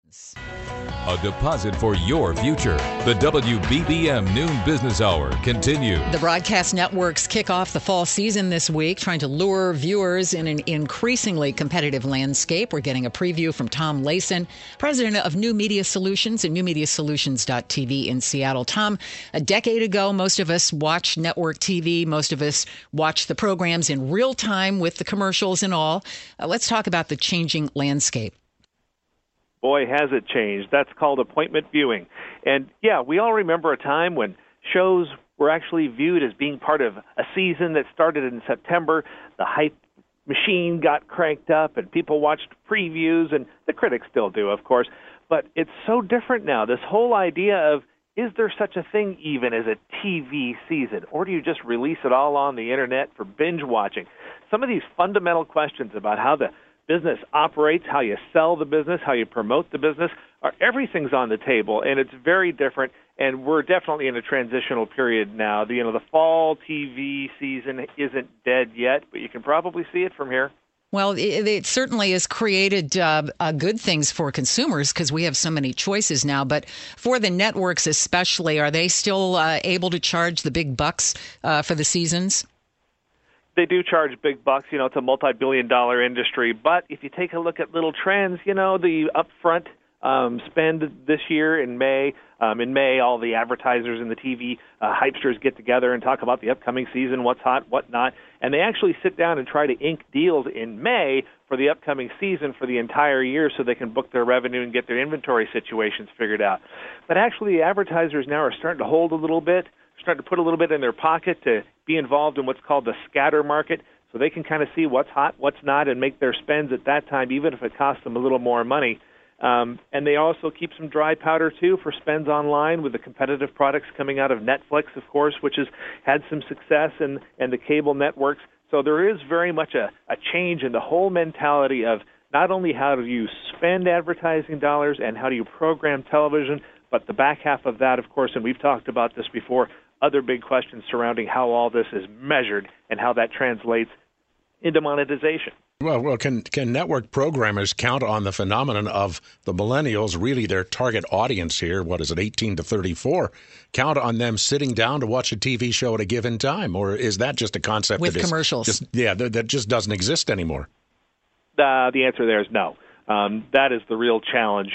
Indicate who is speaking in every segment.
Speaker 1: A deposit for your future. The WBBM Noon Business Hour continues.
Speaker 2: The broadcast networks kick off the fall season this week, trying to lure viewers in an increasingly competitive landscape. We're getting a preview from Tom Layson, president of New Media Solutions and newmediasolutions.tv in Seattle. Tom, a decade ago, most of us watched network TV. Most of us watched the programs in real time with the commercials and all. Let's talk about the changing landscape.
Speaker 3: Boy, has it changed. That's called appointment viewing. And, yeah, we all remember a time when shows were actually viewed as being part of a season that started in September. The hype machine got cranked up, and people watched previews, and the critics still do, of course. But it's so different now. This whole idea of, is there such a thing even as a TV season, or do you just release it all on the Internet for binge watching? Some of these fundamental questions about how the business operates, how you sell the business, how you promote the business, everything's on the table, and it's very different, and we're definitely in a transitional period now. The fall TV season isn't dead yet, but you can probably see it from here.
Speaker 2: Well, it certainly has created good things for consumers because we have so many choices now. But for the networks especially, are they still able to charge the big bucks for the seasons?
Speaker 3: They do charge big bucks. It's a multi-billion-dollar industry. But if you take a look at little trends, the upfront spend this year in May. In May, all the advertisers and the TV hypesters get together and talk about the upcoming season, what's hot, what not. And they actually sit down and try to ink deals in May for the upcoming season for the entire year so they can book their revenue and get their inventory situations figured out. But actually, the advertisers now are starting to hold a little bit, starting to put a little bit in their pocket to be involved in what's called the scatter market, so they can kind of see what's hot, what's not, and make their spends at that time, even if it costs them a little more money. And they also keep some dry powder, too, for spends online with the competitive products coming out of Netflix, of course, which has had some success, and the cable networks. So there is very much a change in the whole mentality of not only how do you spend advertising dollars and how do you program television, but the back half of that, of course, and we've talked about this before, other big questions surrounding how all this is measured and how that translates into monetization.
Speaker 4: Well, can network programmers count on the phenomenon of the millennials, really their target audience here, 18 to 34, count on them sitting down to watch a TV show at a given time? Or is that just a concept
Speaker 2: with commercials?
Speaker 4: That just doesn't exist anymore?
Speaker 3: The answer there is no. That is the real challenge.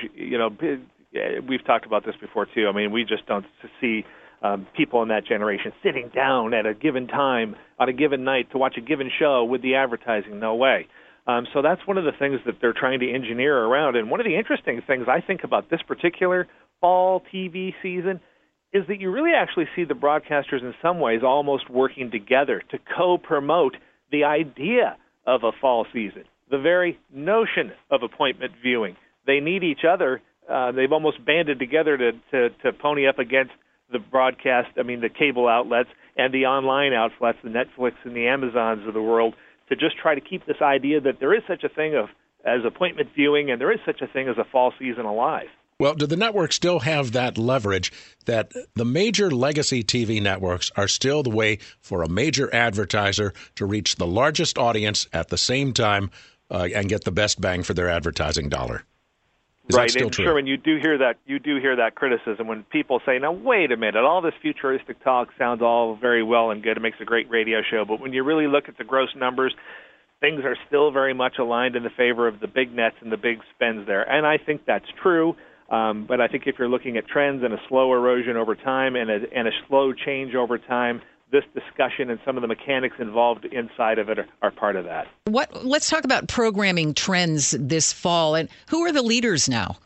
Speaker 3: We've talked about this before, too. I mean, we just don't see people in that generation sitting down at a given time on a given night to watch a given show with the advertising. No way. So that's one of the things that they're trying to engineer around. And one of the interesting things I think about this particular fall TV season is that you really actually see the broadcasters in some ways almost working together to co-promote the idea of a fall season, the very notion of appointment viewing. They need each other. They've almost banded together to pony up against the the cable outlets and the online outlets, the Netflix and the Amazons of the world, to just try to keep this idea that there is such a thing as appointment viewing and there is such a thing as a fall season alive.
Speaker 4: Well, do the networks still have that leverage that the major legacy TV networks are still the way for a major advertiser to reach the largest audience at the same time and get the best bang for their advertising dollar? Is
Speaker 3: right,
Speaker 4: that still
Speaker 3: and
Speaker 4: true?
Speaker 3: Sherman, you do hear that criticism when people say, "Now wait a minute, all this futuristic talk sounds all very well and good. It makes a great radio show, but when you really look at the gross numbers, things are still very much aligned in the favor of the big nets and the big spends there." And I think that's true. But I think if you're looking at trends and a slow erosion over time and a slow change over time, this discussion and some of the mechanics involved inside of it are part of that.
Speaker 2: Let's talk about programming trends this fall, and who are the leaders now?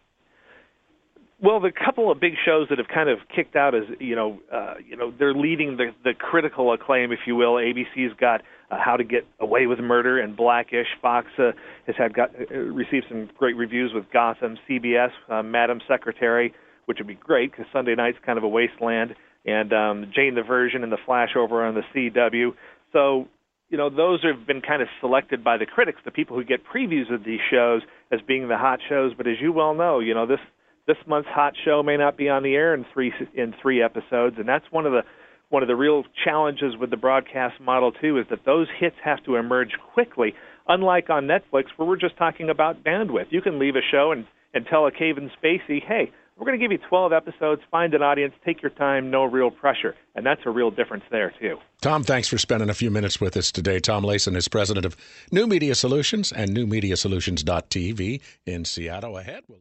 Speaker 3: Well, the couple of big shows that have kind of kicked out as they're leading the critical acclaim, if you will. ABC's got How to Get Away with Murder and Blackish. Fox has received some great reviews with Gotham. CBS, Madam Secretary, which would be great because Sunday night's kind of a wasteland. And Jane the Virgin and The Flash over on the CW. So, those have been kind of selected by the critics, the people who get previews of these shows, as being the hot shows. But as you well know, this month's hot show may not be on the air in three episodes, and that's one of the real challenges with the broadcast model too, is that those hits have to emerge quickly. Unlike on Netflix, where we're just talking about bandwidth, you can leave a show and and tell a Kevin Spacey, hey, we're going to give you 12 episodes, find an audience, take your time, no real pressure. And that's a real difference there, too.
Speaker 4: Tom, thanks for spending a few minutes with us today. Tom Layson is president of New Media Solutions and NewMediaSolutions.tv in Seattle. Ahead.